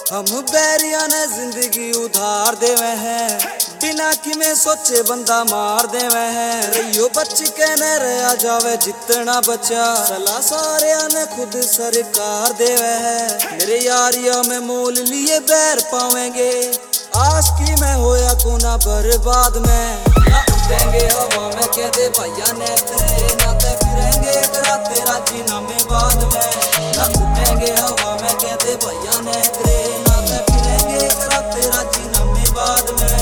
हम बैरिया ने जिंदगी उधार देवे हैं, बिना कि में सोचे बंदा मार देवे हैं। रहियो बच के न रहा जावे जितना बचा, सला सारे ने खुद सरकार देवे है। मेरे यारिया में मोल लिए बैर पावेंगे, आस की मैं होया कोना बर्बाद में। ना उठेंगे हवा में कहते भैया ने तेरे नाते फिरेंगे करा तेरा जीना में बाद में। ना उठेंगे हवा में कहते भैया ने तेरे नाते फिरेंगे करा तेरा जीना में बाद में।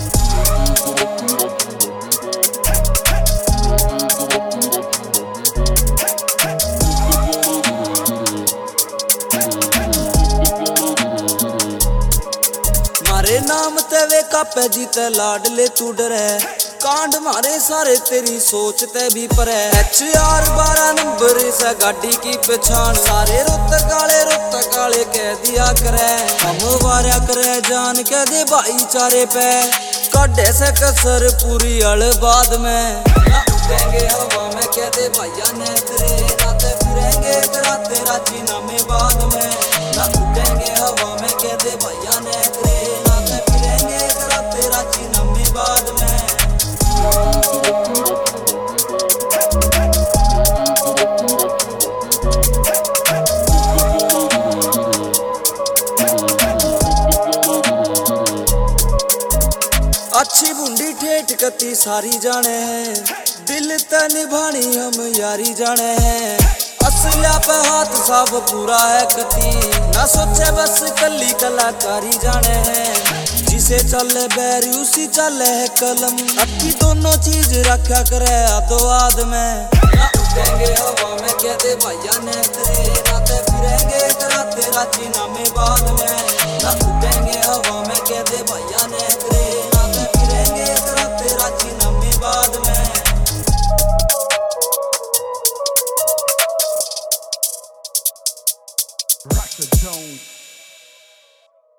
मारे नाम ते वे कापे जीते लाडले तू डरे, कांड मारे सारे तेरी सोच ते भी पर है। HR 12 नंबर से गाड़ी की पहचान, सारे रुत काले कह दिया करे। हम वारा करे जान के दे भाईचारे पे, काटे से कसर पूरी अड़बाद में। ना उठेंगे हवा में कहते भैया ने तेरे नाते फिरेंगे करा तेरा जीना में बाद में। ना उठेंगे हवा में कहते भैया ने तेरे नाते फिरेंगे करा तेरा जीना में बाद में। अच्छी बूंदी ठेठ कती सारी जाने हैं, दिल ते निभानी हम यारी जाने हैं। असलिया पे हाथ साफ पूरा है कती, ना सोचे बस कली कलाकारी जाने हैं। जिसे चले बैरी उसी चले है कलम, अक्की दोनों चीज रखा करे आदो आद में। ना उठेंगे हवा में कहते भैया ने तेरे नाते फिरेंगे करा तेरा जीना में बाद में। ना उठेंगे हवा में कहते भैया ने तेरे नाते फिरेंगे करा तेरा जीना में बाद में। Rock the zone.